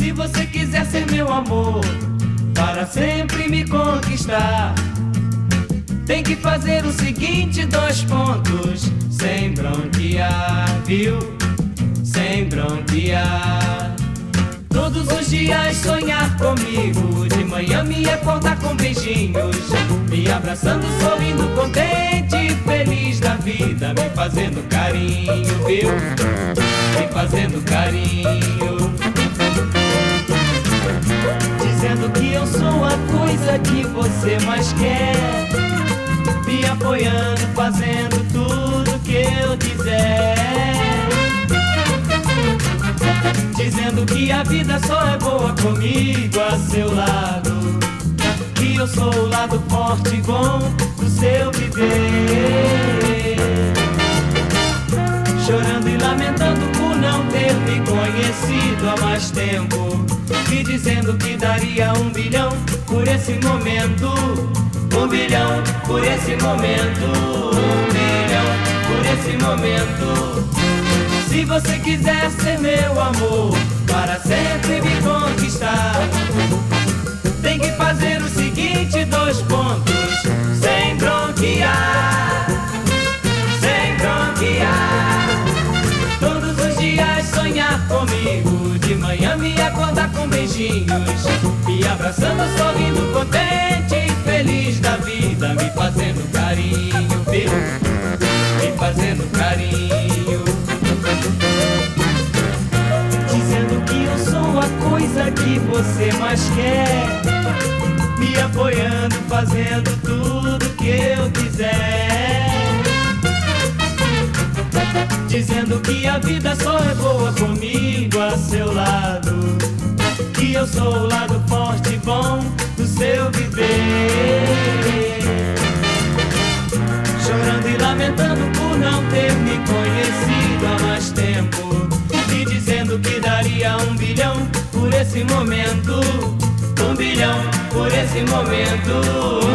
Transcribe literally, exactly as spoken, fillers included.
Se você quiser ser meu amor, para sempre me conquistar, tem que fazer o seguinte, dois pontos, sem bronquear, viu? Sem bronquear. Todos os dias sonhar comigo, de manhã me acordar com beijinhos, me abraçando, sorrindo, contente, feliz da vida, me fazendo carinho, viu? Me fazendo carinho. Dizendo que eu sou a coisa que você mais quer, me apoiando, fazendo tudo que eu quiser. Dizendo que a vida só é boa comigo a seu lado, que eu sou o lado forte e bom do seu viver. Chorando e lamentando por não ter me conhecido há mais tempo, e dizendo que daria um bilhão por esse momento. Um bilhão por esse momento, um bilhão por esse momento. Se você quiser ser meu amor, para sempre me conquistar, tem que fazer o seguinte, dois pontos, sem bronquear, sem bronquear. Todos os dias sonhar comigo, de manhã me acordar com beijinhos, me abraçando, sorrindo, contente, feliz da vida, me fazendo carinho, viu? Me fazendo carinho. Dizendo que eu sou a coisa que você mais quer, me apoiando, fazendo tudo que eu quiser. Dizendo que a vida só é boa comigo a seu lado, que eu sou o lado forte e bom do seu viver. Chorando e lamentando por não ter me conhecido há mais tempo, e dizendo que daria um bilhão por esse momento. Um bilhão por esse momento.